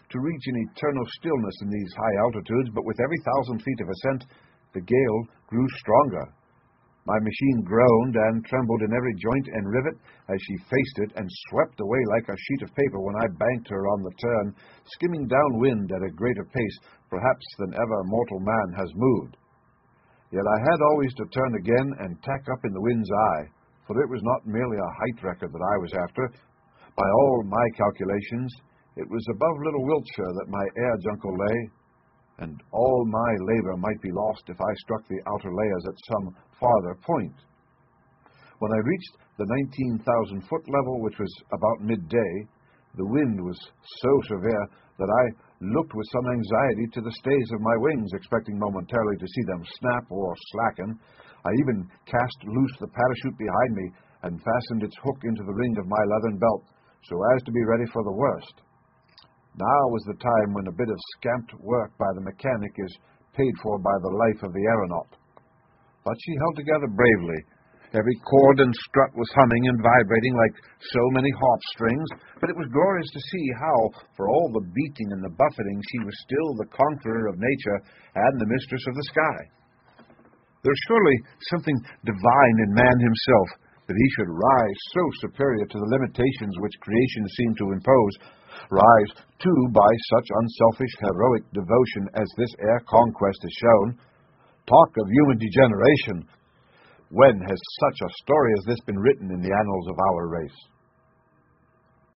to reach an eternal stillness in these high altitudes, but with every 1,000 feet of ascent, the gale grew stronger. My machine groaned and trembled in every joint and rivet as she faced it and swept away like a sheet of paper when I banked her on the turn, skimming downwind at a greater pace, perhaps, than ever mortal man has moved. Yet I had always to turn again and tack up in the wind's eye, for it was not merely a height record that I was after. By all my calculations, it was above Little Wiltshire that my air jungle lay, and all my labor might be lost if I struck the outer layers at some farther point. When I reached the 19,000-foot level, which was about midday, the wind was so severe that I looked with some anxiety to the stays of my wings, expecting momentarily to see them snap or slacken. I even cast loose the parachute behind me and fastened its hook into the ring of my leathern belt, so as to be ready for the worst. Now was the time when a bit of scamped work by the mechanic is paid for by the life of the aeronaut. But she held together bravely. Every cord and strut was humming and vibrating like so many harp strings, but it was glorious to see how, for all the beating and the buffeting, she was still the conqueror of nature and the mistress of the sky. There's surely something divine in man himself, that he should rise so superior to the limitations which creation seemed to impose, rise, too, by such unselfish, heroic devotion as this air conquest has shown. Talk of human degeneration! When has such a story as this been written in the annals of our race?